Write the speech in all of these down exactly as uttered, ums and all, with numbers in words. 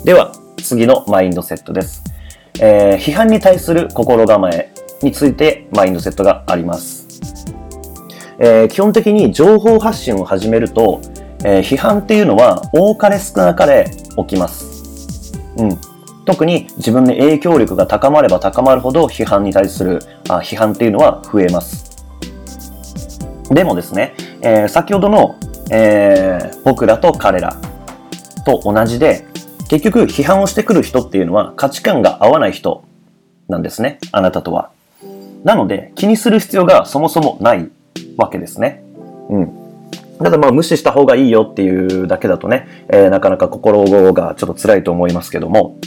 では次のマインドセットです。えー、批判に対する心構えについてマインドセットがあります。えー、基本的に情報発信を始めると、えー、批判っていうのは多かれ少なかれ起きます。うん。特に自分の影響力が高まれば高まるほど批判に対するあ批判っていうのは増えます。でもですね、えー、先ほどの、えー、僕らと彼らと同じで、結局批判をしてくる人っていうのは価値観が合わない人なんですね。あなたとは。なので気にする必要がそもそもないわけですね。うん。ただまあ無視した方がいいよっていうだけだとね、えー、なかなか心がちょっと辛いと思いますけども、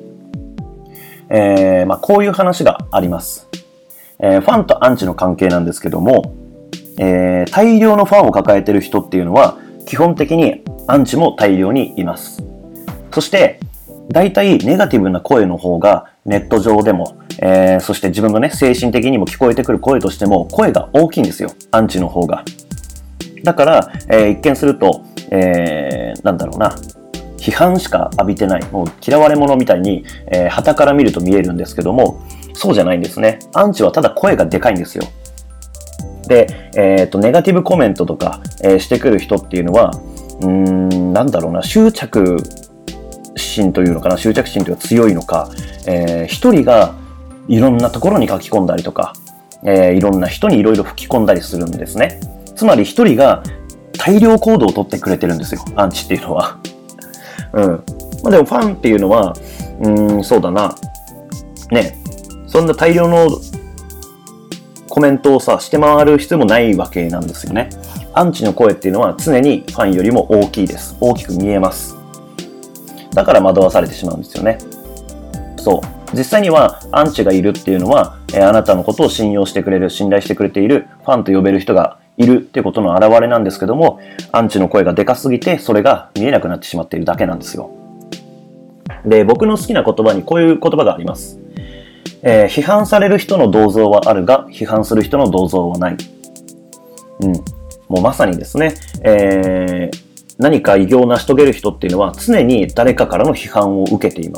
えー、まあこういう話があります。えー、ファンとアンチの関係なんですけども、えー、大量のファンを抱えている人っていうのは基本的にアンチも大量にいます。そして大体ネガティブな声の方がネット上でも、えー、そして自分のね精神的にも聞こえてくる声としても声が大きいんですよ、アンチの方が。だから、えー、一見すると、えー、なんだろうな批判しか浴びてない、もう嫌われ者みたいに、えー、傍から見ると見えるんですけども、そうじゃないんですね。アンチはただ声がでかいんですよ。で、えーと、ネガティブコメントとか、えー、してくる人っていうのはうーんなんだろうな執着心というのかな、執着心というのが強いのか、えー、一人がいろんなところに書き込んだりとか、えー、いろんな人にいろいろ吹き込んだりするんですね。つまり一人が大量行動を取ってくれてるんですよ、アンチっていうのは。うん。まあでもファンっていうのは、うーん、そうだな。ね、そんな大量のコメントをさ、して回る必要もないわけなんですよね。アンチの声っていうのは常にファンよりも大きいです。大きく見えます。だから惑わされてしまうんですよね。そう。実際にはアンチがいるっていうのは、えー、あなたのことを信用してくれる、信頼してくれているファンと呼べる人がいるっていうことの表れなんですけども、アンチの声がでかすぎてそれが見えなくなってしまっているだけなんですよ。で、僕の好きな言葉にこういう言葉があります。えー、批判される人の銅像はあるが、批判する人の銅像はない。うん。もうまさにですね、えー、何か偉業を成し遂げる人っていうのは常に誰かからの批判を受けています。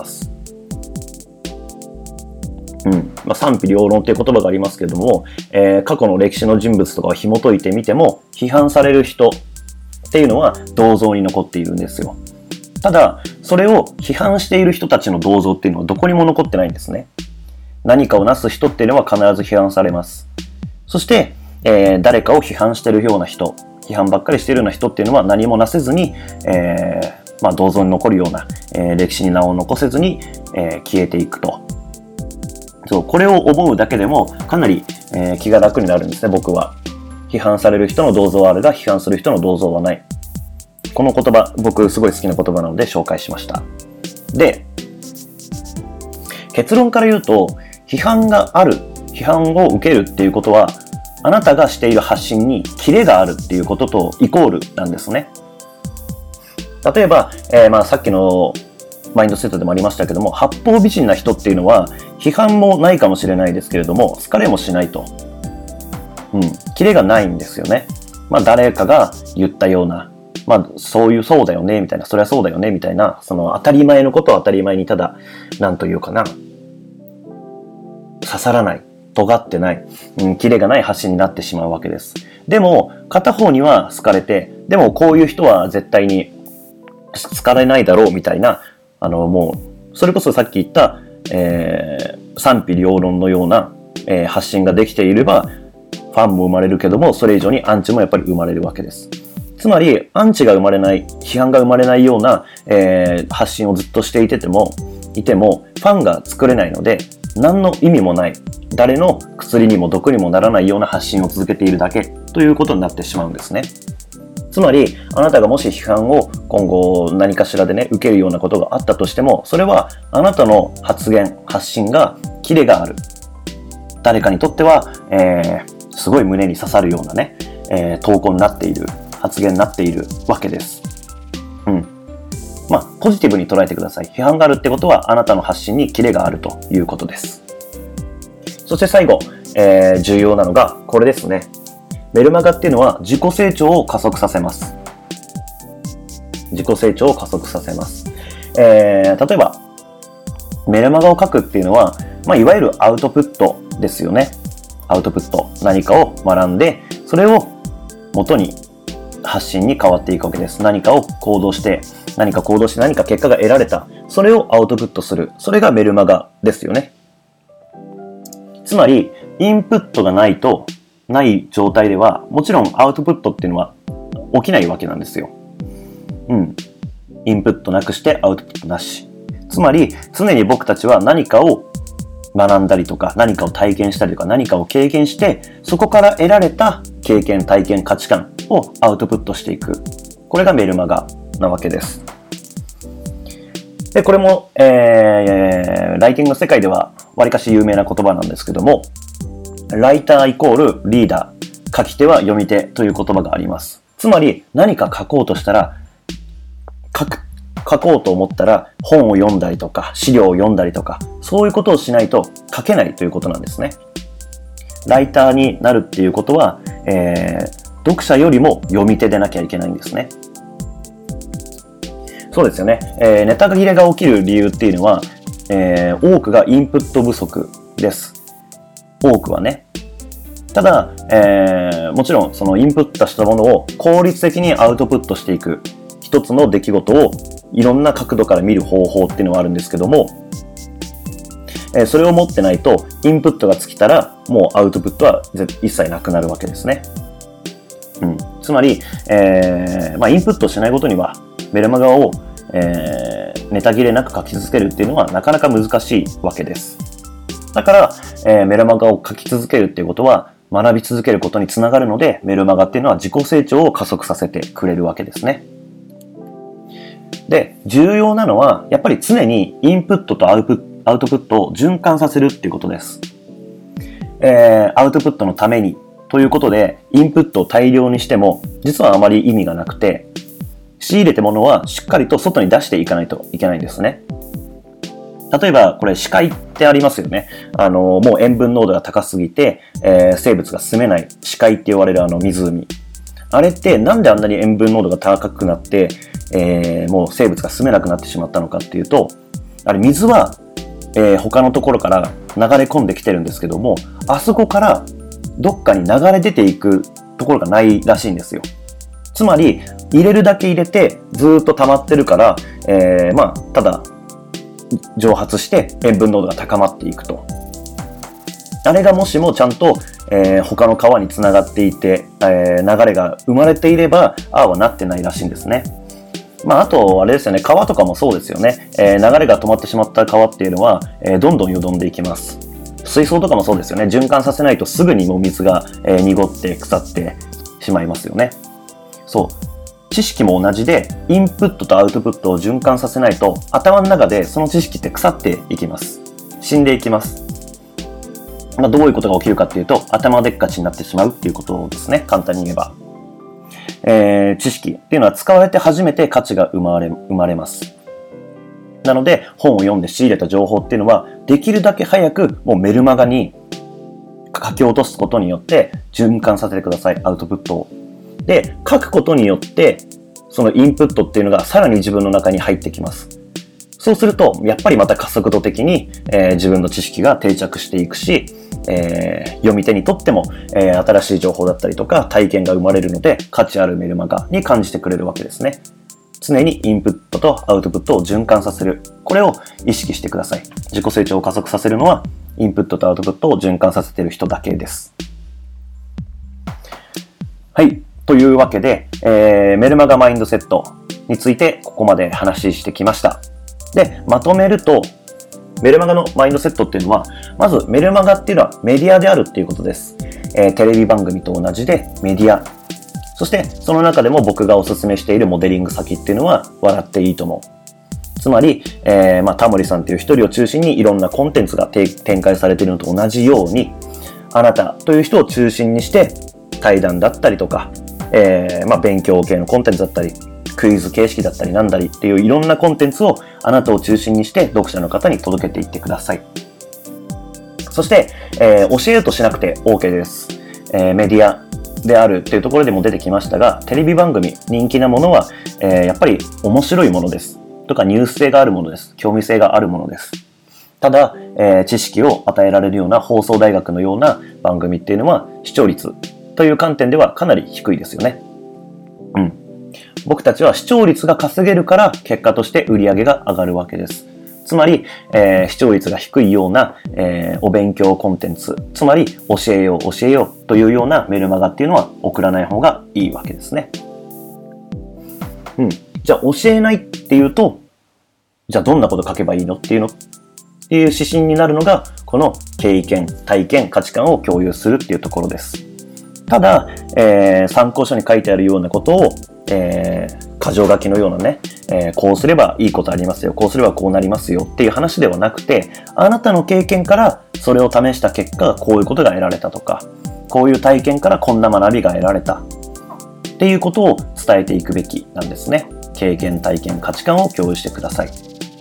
うん。まあ、賛否両論っていう言葉がありますけども、えー、過去の歴史の人物とかを紐解いてみても、批判される人っていうのは銅像に残っているんですよ。ただ、それを批判している人たちの銅像っていうのはどこにも残ってないんですね。何かをなす人っていうのは必ず批判されます。そして、えー、誰かを批判しているような人、批判ばっかりしているような人っていうのは何もなせずに、えーまあ、銅像に残るような、えー、歴史に名を残せずに、えー、消えていくと。そう、これを思うだけでもかなり、えー、気が楽になるんですね、僕は。批判される人の銅像はあるが、批判する人の銅像はない。この言葉、僕すごい好きな言葉なので紹介しました。で、結論から言うと、批判がある、批判を受けるっていうことは、あなたがしている発信にキレがあるっていうこととイコールなんですね。例えば、えー、まあさっきのマインドセットでもありましたけども、八方美人な人っていうのは批判もないかもしれないですけれども、好かれもしないと。うん、キレがないんですよね。まあ誰かが言ったような、まあそういうそうだよねみたいな、そりゃそうだよねみたいな、その当たり前のことを当たり前にただ、なんというかな、刺さらない、尖ってない、うん、キレがない発信になってしまうわけです。でも片方には好かれて、でもこういう人は絶対に好かれないだろうみたいな、あのもうそれこそさっき言った、えー、賛否両論のような、えー、発信ができていればファンも生まれるけども、それ以上にアンチもやっぱり生まれるわけです。つまりアンチが生まれない、批判が生まれないような、えー、発信をずっとしていててもいてもファンが作れないので、何の意味もない、誰の薬にも毒にもならないような発信を続けているだけということになってしまうんですね。つまりあなたがもし批判を今後何かしらでね受けるようなことがあったとしても、それはあなたの発言発信がキレがある、誰かにとっては、えー、すごい胸に刺さるようなね、えー、投稿になっている、発言になっているわけです。うん。まあポジティブに捉えてください。批判があるってことはあなたの発信にキレがあるということです。そして最後、えー、重要なのがこれですね。メルマガっていうのは自己成長を加速させます。自己成長を加速させます。 えー、例えば、メルマガを書くっていうのは、まあ、いわゆるアウトプットですよね。アウトプット。何かを学んで、それを元に発信に変わっていくわけです。何かを行動して、何か行動して何か結果が得られた。それをアウトプットする。それがメルマガですよね。つまり、インプットがないと、ない状態では、もちろんアウトプットっていうのは起きないわけなんですよ。うん。インプットなくしてアウトプットなし。つまり、常に僕たちは何かを学んだりとか、何かを体験したりとか、何かを経験して、そこから得られた経験、体験、価値観をアウトプットしていく。これがメルマガなわけです。で、これも、えー、ライティングの世界ではわりかし有名な言葉なんですけども、ライターイコールリーダー、書き手は読み手という言葉があります。つまり、何か書こうとしたら、書く、書こうと思ったら本を読んだりとか、資料を読んだりとか、そういうことをしないと書けないということなんですね。ライターになるっていうことは、えー、読者よりも読み手でなきゃいけないんですね。そうですよね。えー、ネタ切れが起きる理由っていうのは、えー、多くがインプット不足です。多くはね。ただ、えー、もちろんそのインプットしたものを効率的にアウトプットしていく一つの出来事をいろんな角度から見る方法っていうのはあるんですけども、えー、それを持ってないとインプットが尽きたらもうアウトプットは一切なくなるわけですね。うん、つまり、えーまあ、インプットしないことにはメルマガを、えー、ネタ切れなく書き続けるっていうのはなかなか難しいわけです。だから、えー、メルマガを書き続けるっていうことは学び続けることにつながるので、メルマガっていうのは自己成長を加速させてくれるわけですね。で、重要なのはやっぱり常にインプットとアウトプットを循環させるっていうことです。えー、アウトプットのためにということでインプットを大量にしても実はあまり意味がなくて、仕入れたものはしっかりと外に出していかないといけないんですね。例えばこれ視界ってありますよね。あのもう塩分濃度が高すぎて、えー、生物が住めない視界って言われるあの湖、あれってなんであんなに塩分濃度が高くなって、えー、もう生物が住めなくなってしまったのかっていうと、あれ水は、えー、他のところから流れ込んできてるんですけども、あそこからどっかに流れ出ていくところがないらしいんですよ。つまり入れるだけ入れてずっと溜まってるから、えー、まあただ蒸発して塩分濃度が高まっていくと。あれがもしもちゃんと、えー、他の川につながっていて、えー、流れが生まれていればああはなってないらしいんですね。まああとあれですよね、川とかもそうですよね。えー、流れが止まってしまった川っていうのは、えー、どんどんよどんでいきます。水槽とかもそうですよね。循環させないとすぐにもう水が、えー、濁って腐ってしまいますよね。そう。知識も同じで、インプットとアウトプットを循環させないと、頭の中でその知識って腐っていきます。死んでいきます。まあ、どういうことが起きるかっていうと、頭でっかちになってしまうっていうことですね。簡単に言えば。えー、知識っていうのは使われて初めて価値が生まれ、生まれます。なので、本を読んで仕入れた情報っていうのは、できるだけ早くもうメルマガに書き落とすことによって循環させてください。アウトプットを。で、書くことによって、そのインプットっていうのがさらに自分の中に入ってきます。そうすると、やっぱりまた加速度的に、えー、自分の知識が定着していくし、えー、読み手にとっても、えー、新しい情報だったりとか体験が生まれるので、価値あるメルマガに感じてくれるわけですね。常にインプットとアウトプットを循環させる。これを意識してください。自己成長を加速させるのは、インプットとアウトプットを循環させている人だけです。はい。というわけで、えー、メルマガマインドセットについてここまで話してきました。で、まとめると、メルマガのマインドセットっていうのは、まずメルマガっていうのはメディアであるっていうことです。えー、テレビ番組と同じでメディア。そしてその中でも僕がおすすめしているモデリング先っていうのは笑っていいと思う。つまり、えー、まあタモリさんっていう一人を中心にいろんなコンテンツが展開されているのと同じように、あなたという人を中心にして対談だったりとか、えー、まあ勉強系のコンテンツだったり、クイズ形式だったりなんだりっていういろんなコンテンツをあなたを中心にして読者の方に届けていってください。そして、えー、教えるとしなくて OK です。えー、メディアであるっていうところでも出てきましたが、テレビ番組、人気なものは、えー、やっぱり面白いものです。 とかニュース性があるものです。興味性があるものです。ただ、えー、知識を与えられるような放送大学のような番組っていうのは視聴率という観点ではかなり低いですよね。うん。僕たちは視聴率が稼げるから結果として売り上げが上がるわけです。つまり、えー、視聴率が低いような、えー、お勉強コンテンツ、つまり教えよう教えようというようなメルマガっていうのは送らない方がいいわけですね。うん。じゃあ教えないっていうと、じゃあどんなこと書けばいいのっていうのっていう指針になるのが、この経験、体験、価値観を共有するっていうところです。ただ、えー、参考書に書いてあるようなことを、えー、箇条書きのようなね、えー、こうすればいいことありますよ、こうすればこうなりますよっていう話ではなくて、あなたの経験からそれを試した結果、こういうことが得られたとか、こういう体験からこんな学びが得られたっていうことを伝えていくべきなんですね。経験、体験、価値観を共有してください。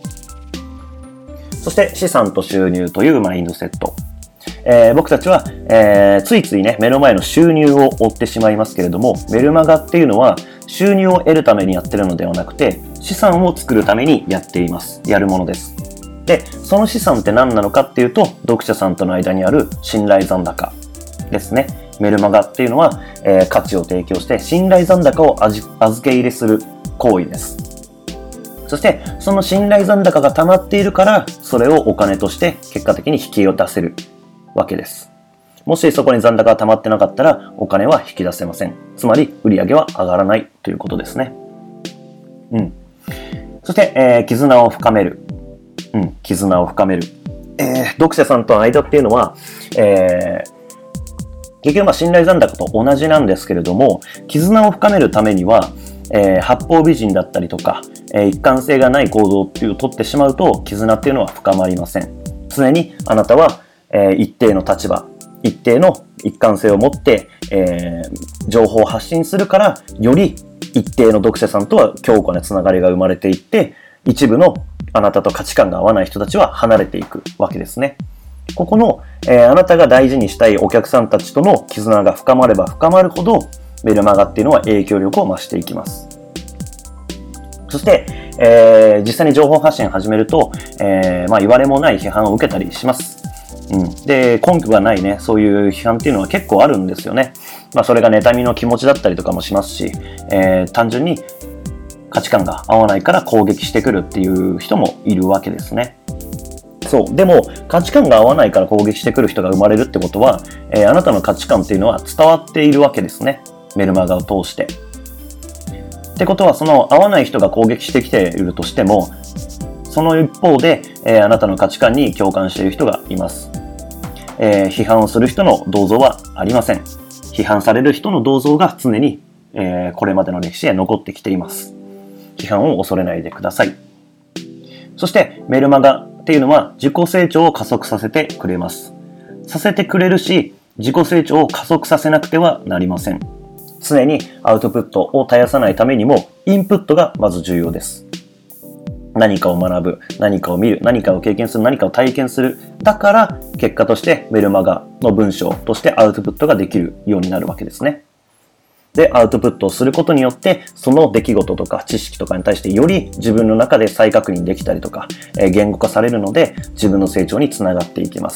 そして資産と収入というマインドセット。えー、僕たちは、えー、ついついね、目の前の収入を追ってしまいますけれども、メルマガっていうのは収入を得るためにやってるのではなくて、資産を作るためにやっています。やるものです。で、その資産って何なのかっていうと、読者さんとの間にある信頼残高ですね。メルマガっていうのは、えー、価値を提供して信頼残高を預け入れする行為です。そして、その信頼残高が溜まっているから、それをお金として結果的に引き出せるわけです。もしそこに残高が溜まってなかったら、お金は引き出せません。つまり、売り上げは上がらないということですね。うん。そして、えー、絆を深める。うん、絆を深める。えー、読者さんとの間っていうのは、えー、結局まあ信頼残高と同じなんですけれども、絆を深めるためには、えー、八方美人だったりとか、えー、一貫性がない行動っていうを取ってしまうと、絆っていうのは深まりません。常にあなたは、えー、一定の立場、一定の一貫性を持って、えー、情報を発信するから、より一定の読者さんとは強固なつながりが生まれていって、一部のあなたと価値観が合わない人たちは離れていくわけですね。ここの、えー、あなたが大事にしたいお客さんたちとの絆が深まれば深まるほど、メルマガっていうのは影響力を増していきます。そして、えー、実際に情報発信始めると、えー、まあ言われもない批判を受けたりします。うん、で、根拠がないね、そういう批判っていうのは結構あるんですよね。まあそれが妬みの気持ちだったりとかもしますし、えー、単純に価値観が合わないから攻撃してくるっていう人もいるわけですね。そう。でも、価値観が合わないから攻撃してくる人が生まれるってことは、えー、あなたの価値観っていうのは伝わっているわけですね。メルマガを通して。ってことは、その合わない人が攻撃してきているとしても、その一方で、えー、あなたの価値観に共感している人がいます。えー、批判をする人の銅像はありません。批判される人の銅像が常に、えー、これまでの歴史へ残ってきています。批判を恐れないでください。そして、メルマガっていうのは自己成長を加速させてくれます。させてくれるし、自己成長を加速させなくてはなりません。常にアウトプットを絶やさないためにも、インプットがまず重要です。何かを学ぶ、何かを見る、何かを経験する、何かを体験する。だから、結果としてメルマガの文章としてアウトプットができるようになるわけですね。で、アウトプットをすることによって、その出来事とか知識とかに対してより自分の中で再確認できたりとか、えー、言語化されるので、自分の成長につながっていきます。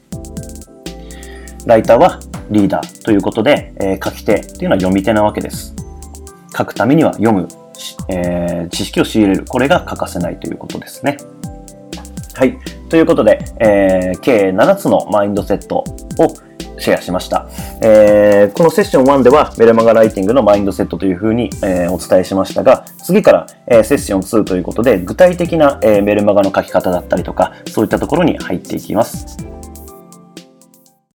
ライターはリーダーということで、えー、書き手っていうのは読み手なわけです。書くためには読む、えー、知識を仕入れる。これが欠かせないということですね。はい。ということで、えー、計ななつのマインドセットをシェアしました。えー、このセッションいちではメルマガライティングのマインドセットというふうに、えー、お伝えしましたが、次から、えー、セッションにということで具体的な、えー、メルマガの書き方だったりとか、そういったところに入っていきます。